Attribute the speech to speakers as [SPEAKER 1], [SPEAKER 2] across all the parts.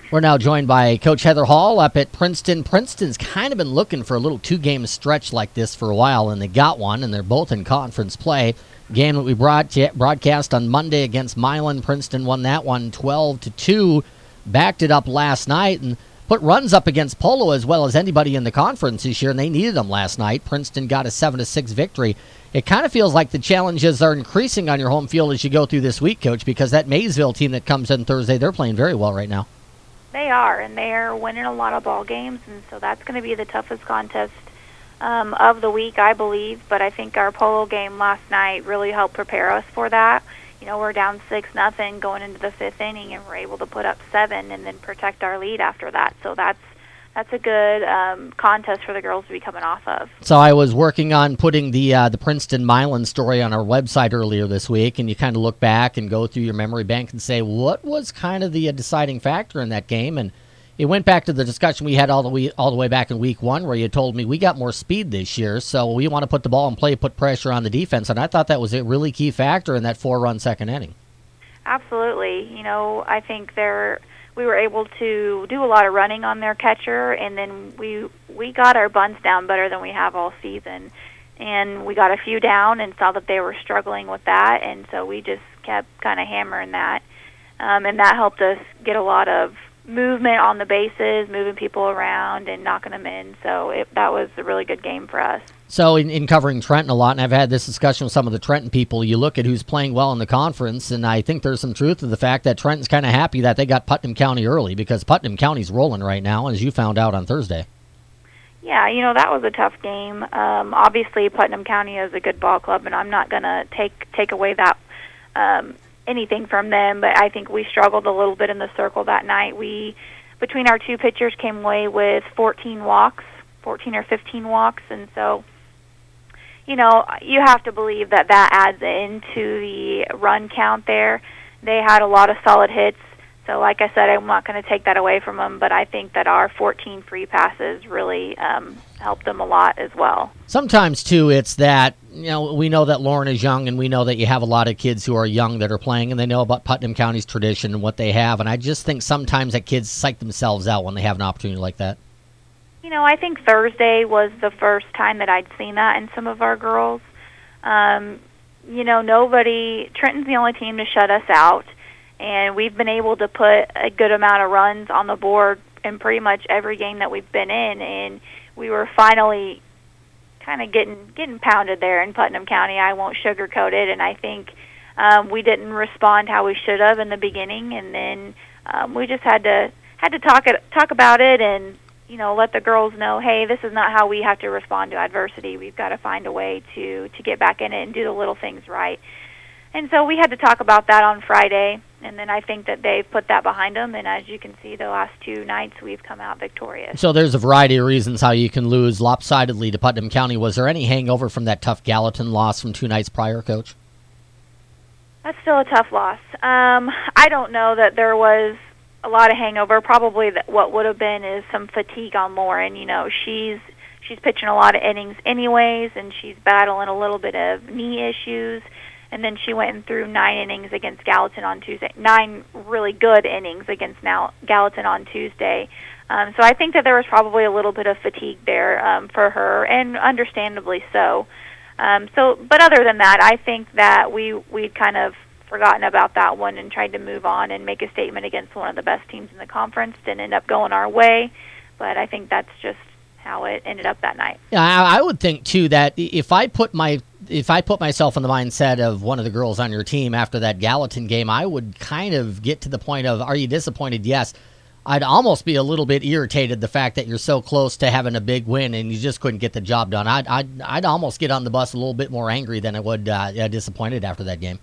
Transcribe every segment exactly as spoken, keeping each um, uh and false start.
[SPEAKER 1] We're now joined by Coach Heather Hall up at Princeton. Princeton's kind of been looking for a little two-game stretch like this for a while, and they got one, and they're both in conference play. Game that we broadcast on Monday against Milan. Princeton won that one twelve to two, backed it up last night, and put runs up against Polo as well as anybody in the conference this year, and they needed them last night. Princeton got a seven to six victory. It kind of feels like the challenges are increasing on your home field as you go through this week, Coach, because that Maysville team that comes in Thursday, they're playing very well right now.
[SPEAKER 2] They are, and they're winning a lot of ball games, and so that's going to be the toughest contest um, of the week, I believe. But I think our Polo game last night really helped prepare us for that. You know, we're down six nothing going into the fifth inning, and we're able to put up seven and then protect our lead after that. So that's that's a good um, contest for the girls to be coming off of.
[SPEAKER 1] So I was working on putting the uh, the Princeton Milan story on our website earlier this week, and you kind of look back and go through your memory bank and say, what was kind of the uh, deciding factor in that game? And it went back to the discussion we had all the way, all the way back in week one, where you told me we got more speed this year, so we want to put the ball in play, put pressure on the defense, and I thought that was a really key factor in that four-run second inning.
[SPEAKER 2] Absolutely. You know, I think they're we were able to do a lot of running on their catcher, and then we we got our bunts down better than we have all season. And we got a few down and saw that they were struggling with that, and so we just kept kind of hammering that. Um, and that helped us get a lot of movement on the bases, moving people around and knocking them in. So it, that was a really good game for us.
[SPEAKER 1] So in, in covering Trenton a lot, and I've had this discussion with some of the Trenton people, you look at who's playing well in the conference, and I think there's some truth to the fact that Trenton's kind of happy that they got Putnam County early, because Putnam County's rolling right now, as you found out on Thursday.
[SPEAKER 2] Yeah, you know, that was a tough game. Um, obviously, Putnam County is a good ball club, and I'm not going to take take away that um, anything from them, but I think we struggled a little bit in the circle that night. We, between our two pitchers, came away with fourteen walks, fourteen or fifteen walks, and so, you know, you have to believe that that adds into the run count there. They had a lot of solid hits, so like I said, I'm not going to take that away from them, but I think that our fourteen free passes really um, helped them a lot as well.
[SPEAKER 1] Sometimes, too, it's that, you know, we know that Lauren is young, and we know that you have a lot of kids who are young that are playing, and they know about Putnam County's tradition and what they have, and I just think sometimes that kids psych themselves out when they have an opportunity like that.
[SPEAKER 2] You know, I think Thursday was the first time that I'd seen that in some of our girls. Um, you know, nobody, Trenton's the only team to shut us out, and we've been able to put a good amount of runs on the board in pretty much every game that we've been in, and we were finally kind of getting getting pounded there in Putnam County. I won't sugarcoat it, and I think um, we didn't respond how we should have in the beginning, and then um, we just had to had to talk it, talk about it, and you know, let the girls know, hey, this is not how we have to respond to adversity. We've got to find a way to to get back in it and do the little things right. And so we had to talk about that on Friday, and then I think that they've put that behind them, and as you can see, the last two nights we've come out victorious.
[SPEAKER 1] So there's a variety of reasons how you can lose lopsidedly to Putnam County. Was there any hangover from that tough Gallatin loss from two nights prior, Coach?
[SPEAKER 2] That's still a tough loss. Um, I don't know that there was a lot of hangover. Probably that what would have been is some fatigue on Lauren. You know, she's she's pitching a lot of innings anyways, and she's battling a little bit of knee issues. And then she went through nine innings against Gallatin on Tuesday, nine really good innings against now Gallatin on Tuesday. Um, so I think that there was probably a little bit of fatigue there um, for her, and understandably so. Um, so, but other than that, I think that we we kind of forgotten about that one and tried to move on and make a statement against one of the best teams in the conference. Didn't end up going our way, but I think that's just how it ended up that night.
[SPEAKER 1] Yeah, I, I would think too that if I put my if I put myself in the mindset of one of the girls on your team after that Gallatin game, I would kind of get to the point of, are you disappointed? Yes. I'd almost be a little bit irritated the fact that you're so close to having a big win and you just couldn't get the job done. I'd I'd, I'd almost get on the bus a little bit more angry than I would uh, disappointed after that game.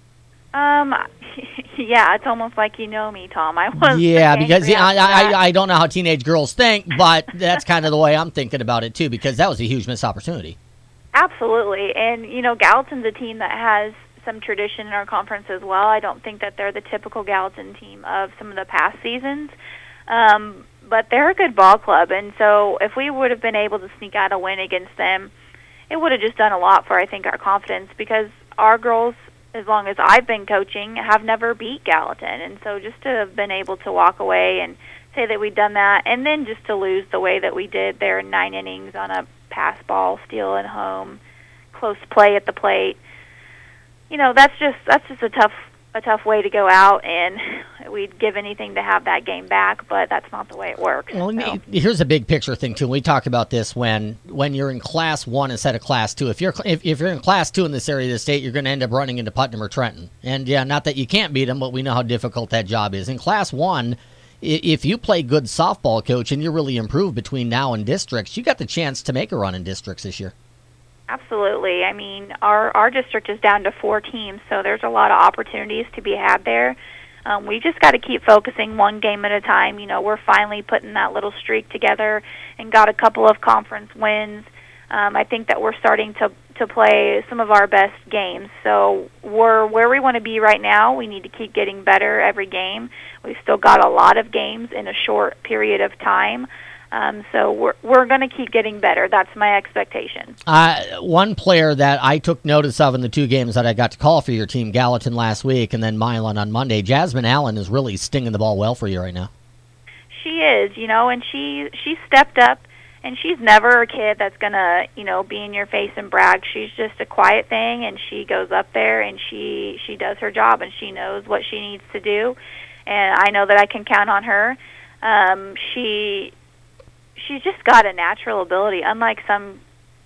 [SPEAKER 2] Um, yeah, it's almost like you know me, Tom. I was
[SPEAKER 1] yeah, because yeah, I, I I don't know how teenage girls think, but that's kind of the way I'm thinking about it too, because that was a huge missed opportunity.
[SPEAKER 2] Absolutely, and you know, Gallatin's a team that has some tradition in our conference as well. I don't think that they're the typical Gallatin team of some of the past seasons, um, but they're a good ball club, and so if we would have been able to sneak out a win against them, it would have just done a lot for, I think, our confidence, because our girls as long as I've been coaching, have never beat Gallatin. And so just to have been able to walk away and say that we'd done that, and then just to lose the way that we did there in nine innings on a pass ball, steal at home, close play at the plate. You know, that's just that's just a tough a tough way to go out, and we'd give anything to have that game back, but that's not the way it works.
[SPEAKER 1] Well,
[SPEAKER 2] so.
[SPEAKER 1] Here's a big picture thing too. We talk about this when when you're in class one instead of class two. If you're if, if you're in class two in this area of the state, you're going to end up running into Putnam or Trenton. And yeah, not that you can't beat them, but we know how difficult that job is. In class one, if you play good softball, coach, and you really improve between now and districts, you got the chance to make a run in districts this year.
[SPEAKER 2] Absolutely. I mean, our our district is down to four teams, so there's a lot of opportunities to be had there. Um, we just got to keep focusing one game at a time. You know, we're finally putting that little streak together and got a couple of conference wins. Um, I think that we're starting to to play some of our best games. So we're where we want to be right now. We need to keep getting better every game. We've still got a lot of games in a short period of time. Um, so we're we're going to keep getting better. That's my expectation.
[SPEAKER 1] Uh, one player that I took notice of in the two games that I got to call for your team, Gallatin last week and then Milan on Monday, Jasmine Allen is really stinging the ball well for you right now.
[SPEAKER 2] She is, you know, and she she stepped up, and she's never a kid that's going to, you know, be in your face and brag. She's just a quiet thing, and she goes up there and she, she does her job, and she knows what she needs to do, and I know that I can count on her. Um, she... She's just got a natural ability, unlike some,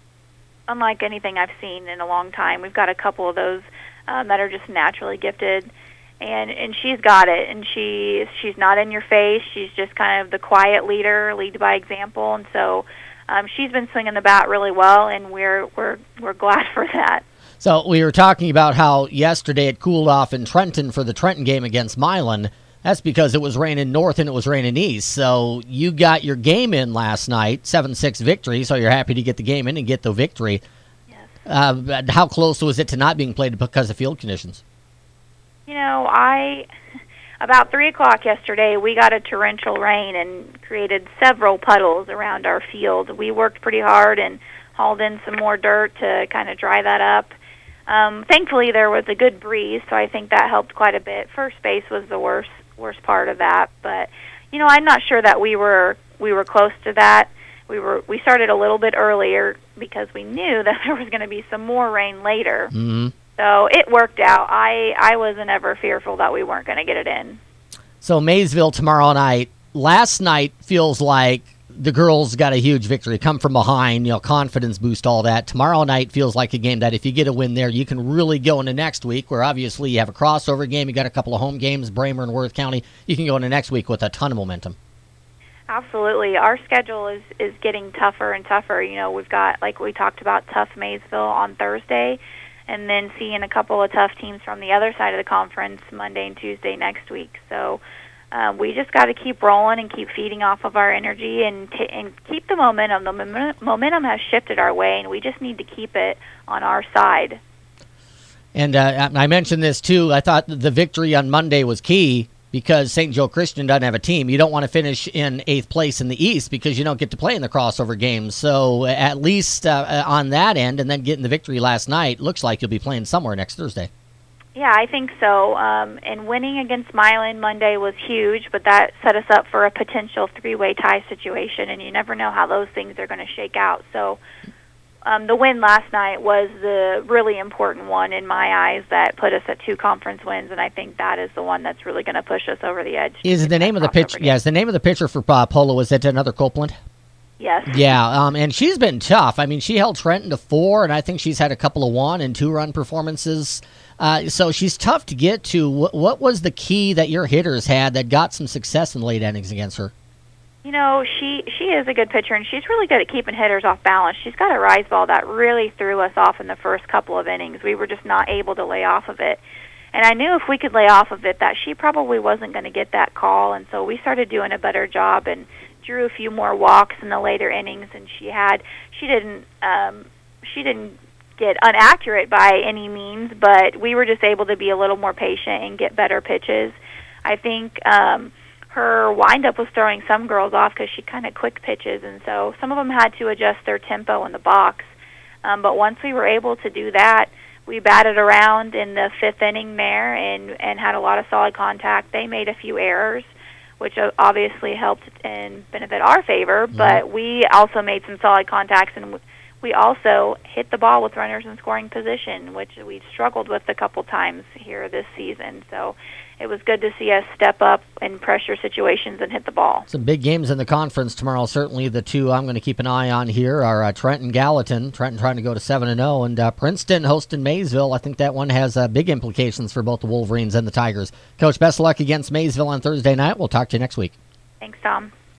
[SPEAKER 2] unlike anything I've seen in a long time. We've got a couple of those um, that are just naturally gifted, and and she's got it. And she she's not in your face. She's just kind of the quiet leader, lead by example. And so um, she's been swinging the bat really well, and we're we're we're glad for that.
[SPEAKER 1] So we were talking about how yesterday it cooled off in Trenton for the Trenton game against Milan. That's because it was raining north and it was raining east. So you got your game in last night, seven six victory, so you're happy to get the game in and get the victory.
[SPEAKER 2] Yes.
[SPEAKER 1] Uh, how close was it to not being played because of field conditions?
[SPEAKER 2] You know, I about three o'clock yesterday, we got a torrential rain and created several puddles around our field. We worked pretty hard and hauled in some more dirt to kind of dry that up. Um, thankfully, there was a good breeze, so I think that helped quite a bit. First base was the worst worst part of that, but you know, I'm not sure that we were we were close to that. We were we started a little bit earlier because we knew that there was going to be some more rain later.
[SPEAKER 1] Mm-hmm.
[SPEAKER 2] So it worked out. I I wasn't ever fearful that we weren't going to get it in.
[SPEAKER 1] So Maysville tomorrow night. Last night feels like the girls got a huge victory, come from behind, you know, confidence boost, all that. Tomorrow night feels like a game that if you get a win there, you can really go into next week, where obviously you have a crossover game. You got a couple of home games, Bramer and Worth County. You can go into next week with a ton of momentum.
[SPEAKER 2] Absolutely. Our schedule is, is getting tougher and tougher. You know, we've got, like we talked about, tough Maysville on Thursday, and then seeing a couple of tough teams from the other side of the conference Monday and Tuesday next week. So Um, we just got to keep rolling and keep feeding off of our energy and t- and keep the momentum. The mom- momentum has shifted our way, and we just need to keep it on our side.
[SPEAKER 1] And uh, I mentioned this, too. I thought the victory on Monday was key because Saint Joe Christian doesn't have a team. You don't want to finish in eighth place in the East because you don't get to play in the crossover games. So at least uh, on that end, and then getting the victory last night, looks like you'll be playing somewhere next Thursday.
[SPEAKER 2] Yeah, I think so. Um, and winning against Milan Monday was huge, but that set us up for a potential three-way tie situation, and you never know how those things are going to shake out. So um, the win last night was the really important one in my eyes that put us at two conference wins, and I think that is the one that's really going to push us over the edge.
[SPEAKER 1] Is the name of the pitcher? Yeah, is the name of the pitcher for uh, Polo? Is it another Copeland?
[SPEAKER 2] Yes.
[SPEAKER 1] Yeah, um, and she's been tough. I mean, she held Trenton to four, and I think she's had a couple of one and two-run performances. Uh, so she's tough to get to. What, what was the key that your hitters had that got some success in the late innings against her?
[SPEAKER 2] You know, she she is a good pitcher, and she's really good at keeping hitters off balance. She's got a rise ball that really threw us off in the first couple of innings. We were just not able to lay off of it. And I knew if we could lay off of it that she probably wasn't going to get that call, and so we started doing a better job and drew a few more walks in the later innings, and she had she didn't um, she didn't get inaccurate by any means, but we were just able to be a little more patient and get better pitches. I think um, her windup was throwing some girls off because she kind of quick pitches, and so some of them had to adjust their tempo in the box. Um, but once we were able to do that, we batted around in the fifth inning there and, and had a lot of solid contact. They made a few errors, which obviously helped and benefit our favor,
[SPEAKER 1] Mm-hmm.
[SPEAKER 2] but we also made some solid contacts, and we also hit the ball with runners in scoring position, which we've struggled with a couple times here this season. So it was good to see us step up in pressure situations and hit the ball.
[SPEAKER 1] Some big games in the conference tomorrow. Certainly the two I'm going to keep an eye on here are uh, Trenton Gallatin. Trenton trying to go to seven and oh, and uh, Princeton hosting Maysville. I think that one has uh, big implications for both the Wolverines and the Tigers. Coach, best of luck against Maysville on Thursday night. We'll talk to you next week.
[SPEAKER 2] Thanks, Tom.